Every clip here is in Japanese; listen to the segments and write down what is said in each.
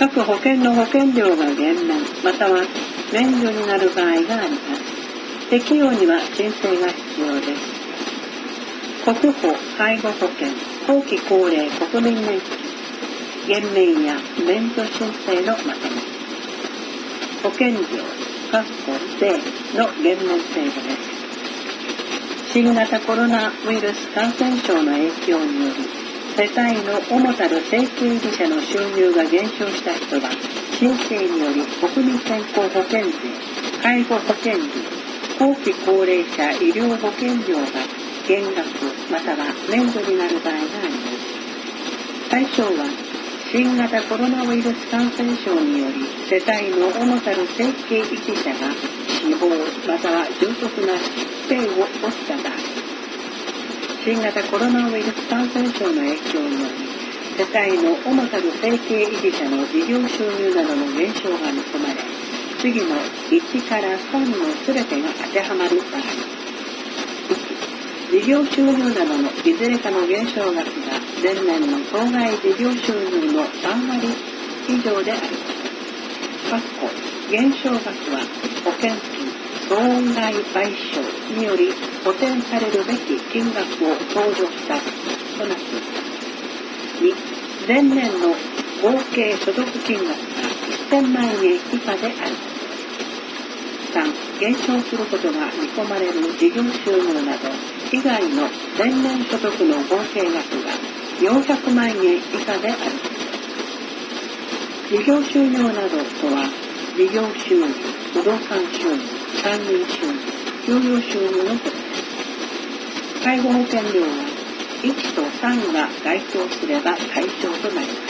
各保険の保険料が減免または免除になる場合があります。適用には申請が必要です。国保、介護保険、後期高齢国民年金、減免や免除申請のまとめ。保険料、税の減免制度です。新型コロナウイルス感染症の影響により、世帯の主たる正規維持者の収入が減少した人は、申請により国民健康保険税、介護保険料、後期高齢者医療保険料が減額または免除になる場合があります。対象は新型コロナウイルス感染症により世帯の主たる生計維持者が死亡または重篤な疾病を起こした場合、新型コロナウイルス感染症の影響により世帯の主たる生計維持者の事業収入などの減少が見込まれ、次の1から3の全てが当てはまる場合、1、事業収入などのいずれかの減少額が前年の当該事業収入の3割以上であること。減少額は保険金、損害賠償により補填されるべき金額を控除したとなっています。2、前年の合計所得金額が1000万円以下であること。3、減少することが見込まれる事業収入など以外の前年所得の合計額が400万円以下であること。事業収入などとは、事業収入、不動産収入、参入収入、給与収入のことです。介護保険料は1と3が該当すれば対象となります。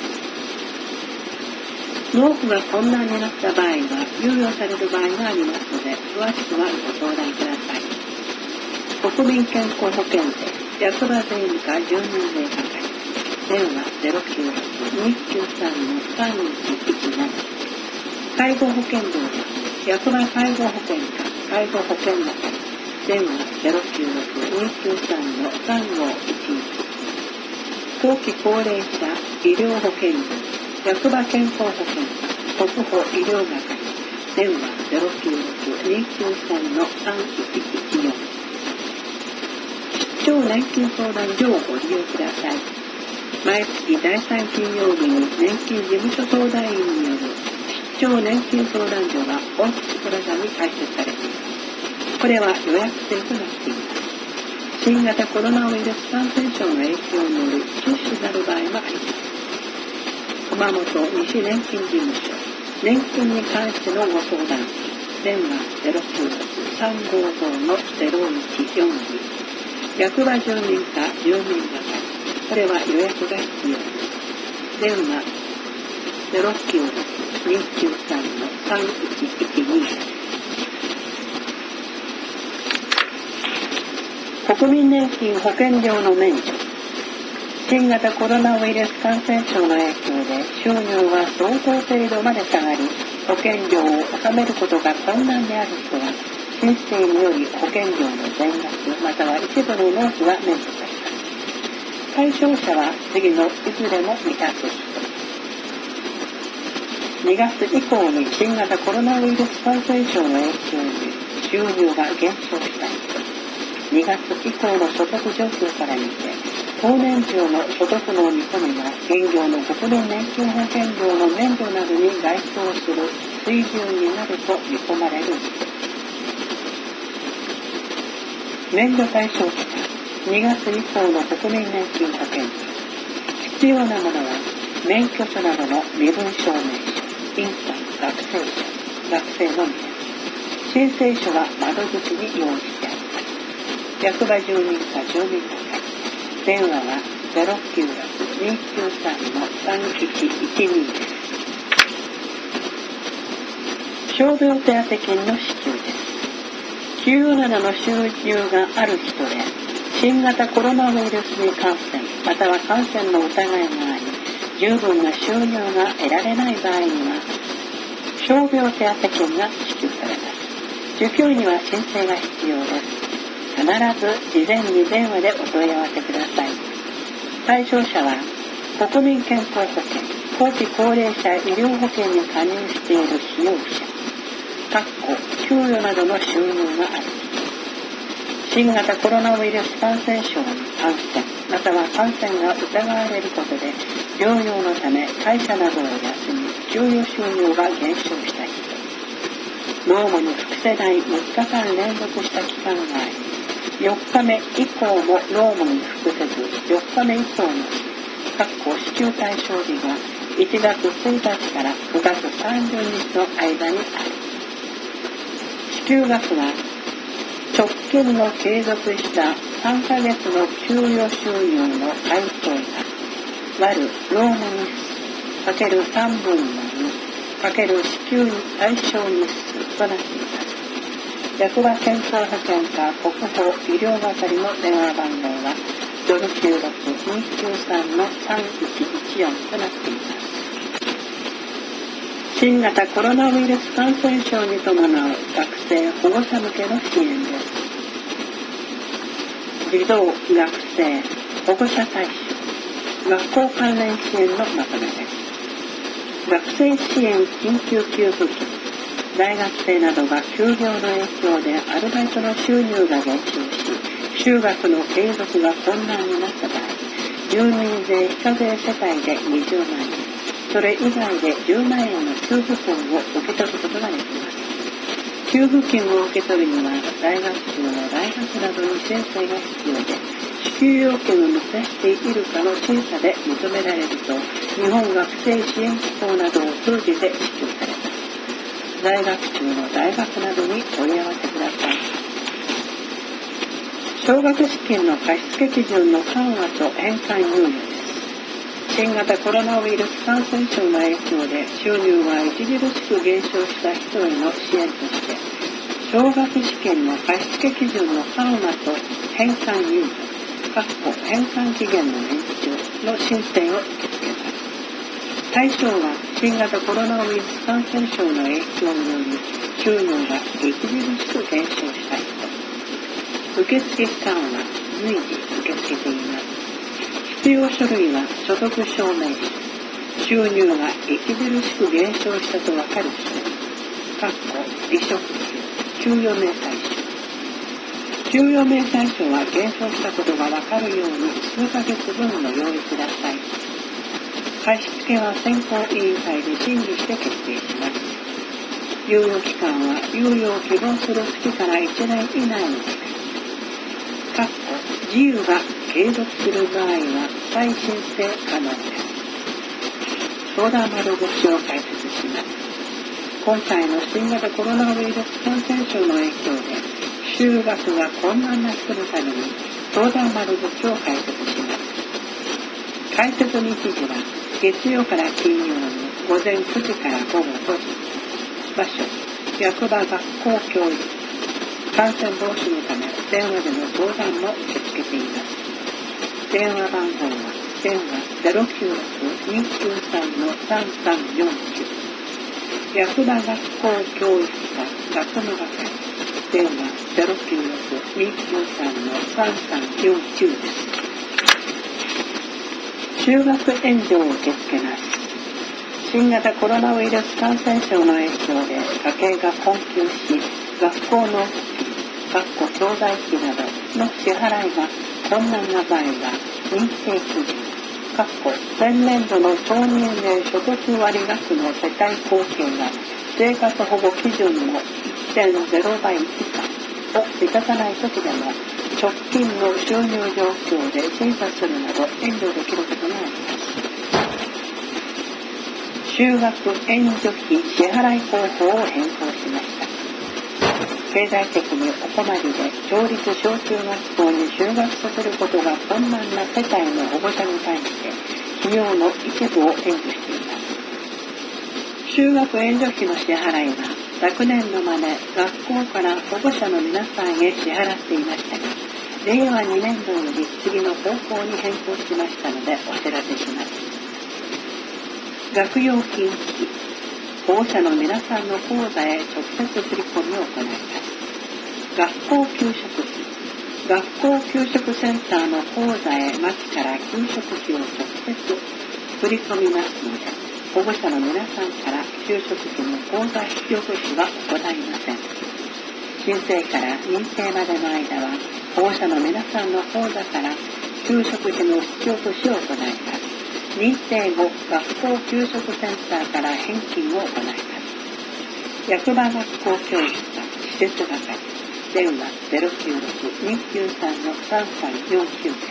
納付が困難になった場合は猶予される場合がありますので、詳しくはご相談ください。国民健康保険税、役場税務課住民税係、電話 096-293-3117。介護保険料は役場介護保険課介護保険係、電話 096-293-3511。後期高齢者医療保険料、役場健康保険課国保医療係、電話 096-293-3114。出張年金相談所をご利用ください。毎月第3金曜日に年金事務所相談員による出張年金相談所がオフィスプラザに開設されています。これは予約制となっています。新型コロナウイルス感染症の影響による中止なる場合もあります。熊本西年金事務所、年金に関してのご相談、電話 096-355-0142。役場住民課住民係、これは予約が必要です。電話 096-293-3112。国民年金保険料の免除。新型コロナウイルス感染症の影響で収入が相当程度まで下がり、保険料を納めることが困難である人は、申請により保険料の全額または一部の納付が免除されます。対象者は次のいずれも満たす人。2月以降に新型コロナウイルス感染症の影響に収入が減少した人。2月以降の所得状況から見て、当年中の所得の見込みが現行の国民年金保険料の免除などに該当する水準になると見込まれる人。免除対象期間、2月以降の国民年金保険料。必要なものは、免許証などの身分証明書、印鑑、学生証、学生のみです。申請書は窓口に用意してあります。役場住民課住民係、電話は 096-293-3112 です。傷病手当金の支給です。給与などの収入がある人で、新型コロナウイルスに感染、または感染の疑いがあり、十分な収入が得られない場合には、傷病手当金が支給されます。受給には申請が必要です。必ず事前に電話でお問い合わせください。対象者は国民健康保険、 後期高齢者医療保険に加入している使用者給与などの収入がある。新型コロナウイルス感染症に感染または感染が疑われることで療養のため会社などを休み給与収入が減少した人、労務に服せない3日間連続した期間があり4日目以降も労務に服せず4日目以降の支給対象日が1月1日から9月30日の間にある。支給額は直近の継続した3ヶ月の給与収入の配当額割る労務日数×3分の2×支給対象日数となっています。役場健康保険課国保医療係の電話番号は096-293-3114となっています。新型コロナウイルス感染症に伴う学生保護者向けの支援です。児童学生保護者対象学校関連支援のまとめです。学生支援緊急給付金、大学生などが休業の影響でアルバイトの収入が減少し就学の継続が困難になった場合、住民税非課税世帯で20万円、それ以外で10万円の給付金を受け取ることができます。給付金を受け取るには在学中の大学などに申請が必要で、支給要件を満たしているかの審査で認められると日本学生支援機構などを通じて支給されます。在学中の大学などに問い合わせください。奨学資金の貸付基準の緩和と返還猶予です。新型コロナウイルス感染症の影響で収入が著しく減少した人への支援として奨学資金の貸付基準の緩和と返還猶予返還期限の延長の申請を受け付けます。対象は新型コロナウイルス感染症の影響により収入が著しく減少した人。受付期間は随時受け付けています。必要書類は所得証明書、収入が著しく減少したと分かる人、離職、給与明細書。給与明細書は減少したことが分かるように数ヶ月分の用意ください。貸付は選考委員会で審議して決定します。猶予期間は猶予を希望する月から1年以内にです。自由が継続する場合は再申請可能です。相談窓口を開設します。今回の新型コロナウイルス感染症の影響で就学が困難な人のために相談窓口を開設します。開設日時は月曜から金曜の午前9時から午後5時。場所、役場学校教育。感染防止のため電話での相談も受け付けています。電話番号は電話 096-293-3349 役場学校教育課学務係電話 096-293-3349 です。就学援助を受け付けます。新型コロナウイルス感染症の影響で家計が困窮し学校の教材費などの支払いが困難な場合は認定基準前年度の総人年所得割額の世帯合計が生活保護基準の 1.0 倍以下を満たさないときでも直近の収入状況で審査するなど援助できることがあります。就学援助費支払い方法を変更しました。経済的にお困りで町立小中学校に就学することが困難な世帯の保護者に対して費用の一部を援助しています。就学援助費の支払いは昨年度まで学校から保護者の皆さんへ支払っていましたが、令和2年度より次の方向に変更しましたのでお知らせします。学用金付き保護者の皆さんの口座へ直接振り込みを行います。学校給食費学校給食センターの口座へ町から給食費を直接振り込みますので、 保護者の皆さんから給食費の口座引き落としは行いません。申請から認定までの間は、保護者の皆さんの口座から給食費の引き落としを行います。認定後、学校給食センターから返金を行います。役場学校教育課施設係電話 096-293-3349 です。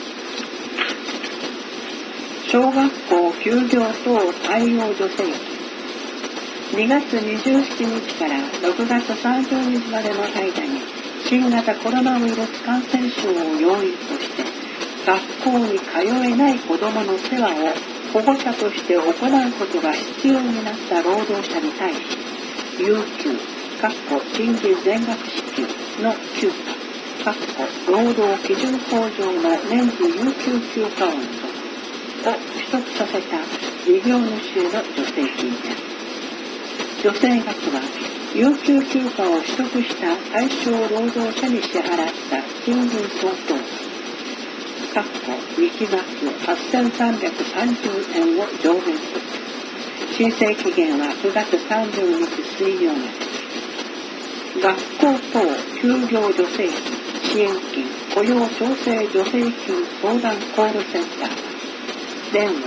小学校休業等対応助成金2月27日から6月30日までの間に新型コロナウイルス感染症を要因として学校に通えない子どもの世話を保護者として行うことが必要になった労働者に対し、有給賃金全額支給の休暇労働基準法上の年次有給休暇を取得させた事業主への助成金です。助成額は有給休暇を取得した対象労働者に支払った賃金相当月額8330円を上限とする。申請期限は9月30日水曜まで。学校等休業助成金、支援金、雇用調整助成金相談コールセンターは電話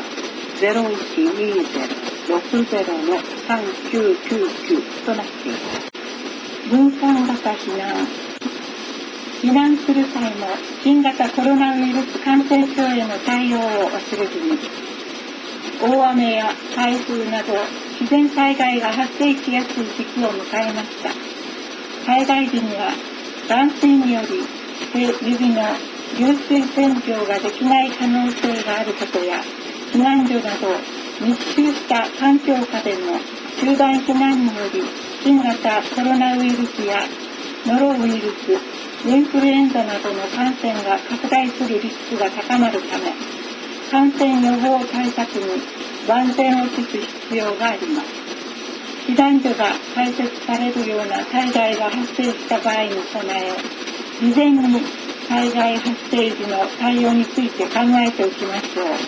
0120-60-3999 となっています。分散型避難する際も新型コロナウイルス感染症への対応を忘れずに、大雨や台風など自然災害が発生しやすい時期を迎えました。災害時には断水により手指の流水洗浄ができない可能性があることや、避難所など密集した環境下での集団避難により新型コロナウイルスやノロウイルス、インフルエンザなどの感染が拡大するリスクが高まるため、感染予防対策に万全を期す必要があります。避難所が開設されるような災害が発生した場合に備え、事前に災害発生時の対応について考えておきましょう。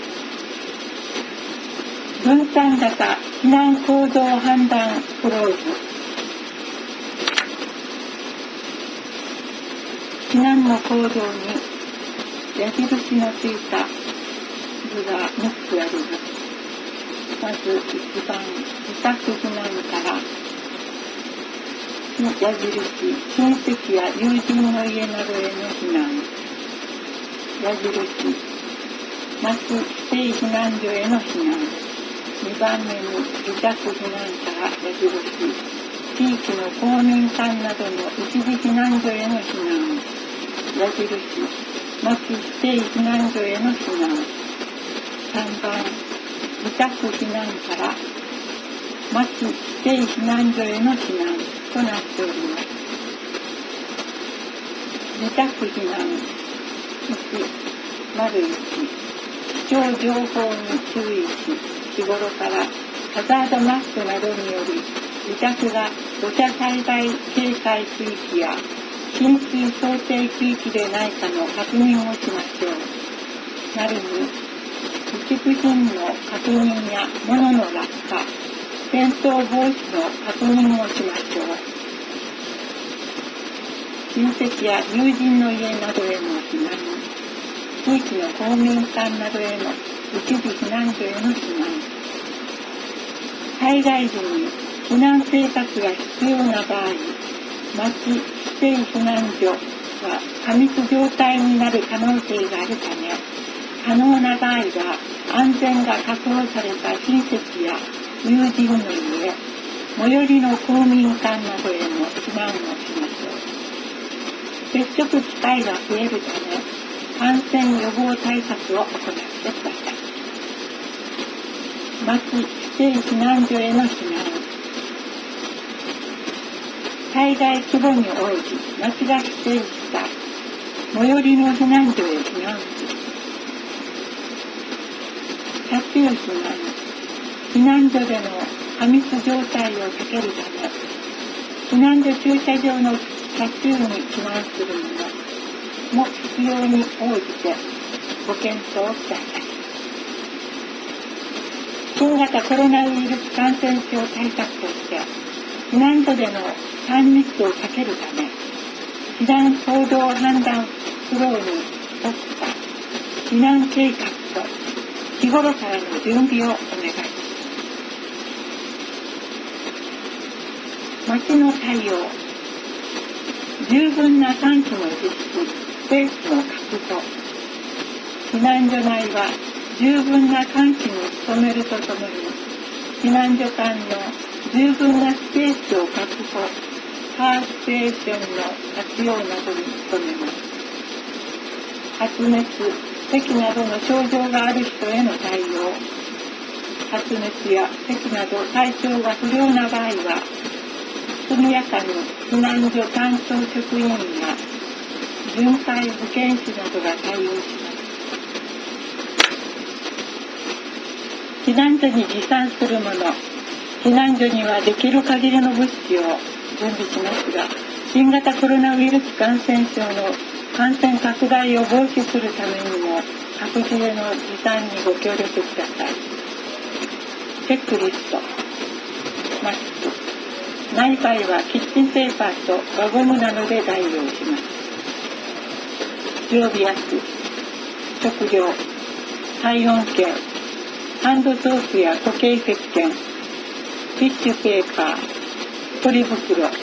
分散型避難行動判断フローズ。避難の行動に矢印のついた図が3つあります。まず1番、自宅避難からの矢印、親戚や友人の家などへの避難、矢印、町指定避難所への避難。2番目に自宅避難から矢印、地域の公民館などの一時避難所への避難、矢印、町指定避難所への避難。3番、自宅避難から町指定避難所への避難となっております。自宅避難1、気象情報に注意し、日頃からハザードマップなどにより自宅が土砂災害警戒区域や浸水想定区域でないかの確認をしましょう。なるに備蓄品の確認や物の落下、転倒防止の確認をしましょう。親戚や友人の家などへの避難、地域の公民館などへの一時避難所への避難。災害時に避難生活が必要な場合、町指定避難所は過密状態になる可能性があるため、可能な場合は安全が確保された親戚や友人の家、最寄りの公民館などへの避難をしましょう。接触機会が増えるため、感染予防対策を行ってください。町指定避難所への避難。災害規模に応じ、町が指定した最寄りの避難所へ避難する。車中避難。避難所での過密状態を避けるため、避難所駐車場の車中に避難するのも必要に応じてご検討ください。 新型コロナウイルス感染症対策として避難所での3密を避けるため、避難行動判断フローに沿った避難計画と日頃からの準備をお願いします。町の対応、十分な換気の実施、スペースの確保。避難所内は十分な換気に努めるとともに、避難所間の十分なスペースを確保、カーステーションの活用などに努めます。発熱、咳などの症状がある人への対応。発熱や咳など体調が不良な場合は、速やかに避難所担当職員や巡回保健師などが対応します。避難所に持参するもの、避難所にはできる限りの物資を準備しますが、新型コロナウイルス感染症の感染拡大を防止するためにも、各自への持参にご協力ください。チェックリスト、マスク、ない場合はキッチンペーパーと輪ゴムなどで代用します。常備薬、食料、体温計、ハンドソープや固形石鹸、ティッシュペーパー、ポリ袋など。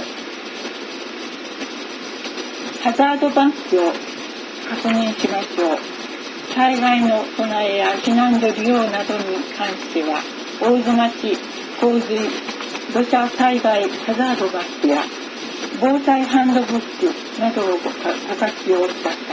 ハザードマップを確認しましょう。災害の備えや避難所利用などに関しては、大津町洪水土砂災害ハザードマップや防災ハンドブックなどをご活用ください。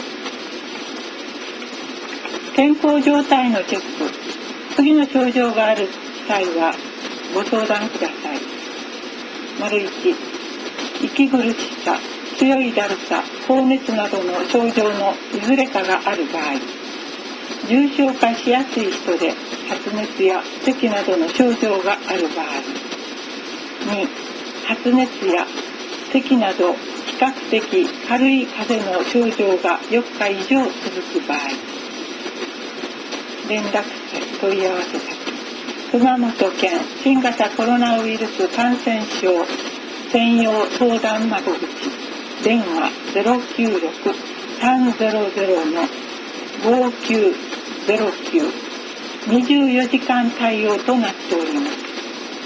健康状態のチェック。次の症状がある際はご相談ください。1、息苦しさ、強いだるさ、高熱などの症状のいずれかがある場合、重症化しやすい人で発熱や咳などの症状がある場合、2、発熱や咳など比較的軽い風邪の症状が4日以上続く場合、連絡先、問い合わせ先、熊本県新型コロナウイルス感染症専用相談窓口、電話 096-300-5909、24時間対応となっております。